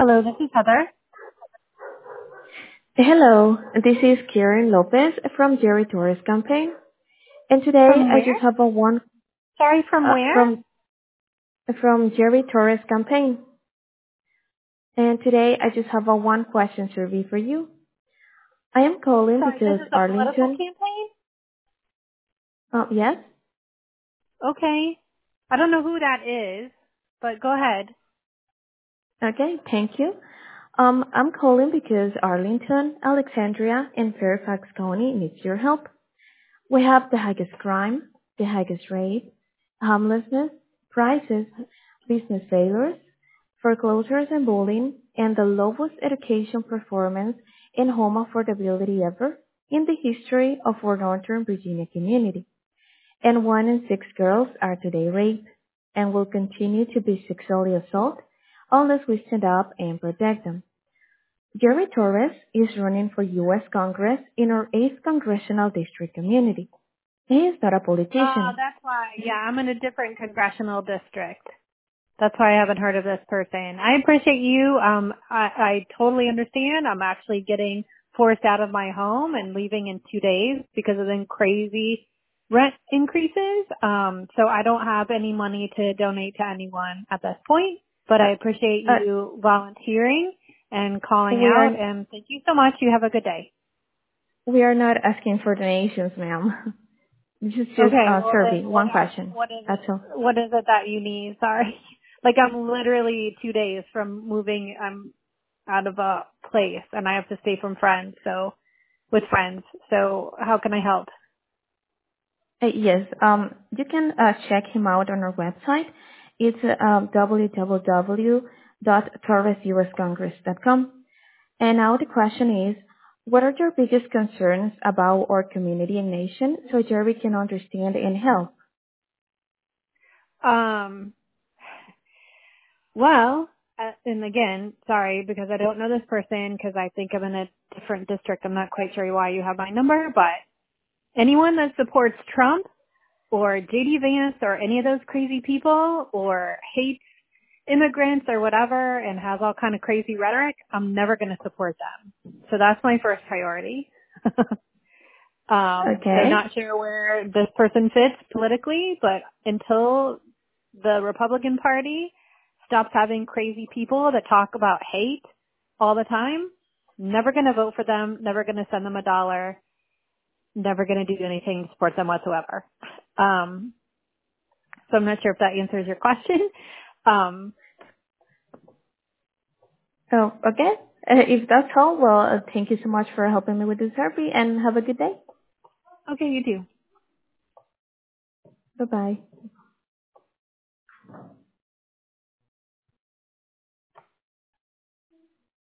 Hello, this is Heather. Hello, this is Karen Lopez from Jerry Torres campaign, and today From I where? just have a one Sorry, from where? from Jerry Torres campaign, and today I just have a one question survey for you. I am calling Sorry, this because is a political Arlington. campaign? Yes. Okay. I don't know who that is, but go ahead. Okay. Thank you. I'm calling because Arlington, Alexandria, and Fairfax County needs your help. We have the highest crime, the highest rate, homelessness, prices, business failures, foreclosures and bullying, and the lowest education performance and home affordability ever in the history of our Northern Virginia community. And 1 in 6 girls are today raped and will continue to be sexually assaulted unless we stand up and protect them. Jerry Torres is running for U.S. Congress in our 8th Congressional District community. He is not a politician. That's why. Yeah, I'm in a different congressional district. That's why I haven't heard of this person. I appreciate you. I totally understand. I'm actually getting forced out of my home and leaving in 2 days because of the crazy rent increases. So I don't have any money to donate to anyone at this point, but Uh, I appreciate uh, you volunteering and calling we out, are and thank you so much. You have a good day. we are not asking for donations, ma'am. This is just Okay, a well survey, then one question. That's all. what is it that you need? Sorry. Like I'm literally 2 days from moving. I'm out of a place and I have to stay with friends. So how can I help? Yes, you can check him out on our website. It's www.torresuscongress.com. And now the question is, what are your biggest concerns about our community and nation so Jerry can understand and help? Um, well, and again, sorry because I don't know this person because I think I'm in a different district. I'm not quite sure why you have my number, but anyone that supports Trump or JD Vance or any of those crazy people or hates immigrants or whatever and has all kind of crazy rhetoric, I'm never going to support them. So that's my first priority. So Okay. not sure where this person fits politically, but until the Republican Party stops having crazy people that talk about hate all the time, never going to vote for them, never going to send them a dollar, never going to do anything to support them whatsoever. So I'm not sure if that answers your question. Um, Oh, okay. If that's all, well, thank you so much for helping me with the survey and have a good day. okay, you do. Bye-bye.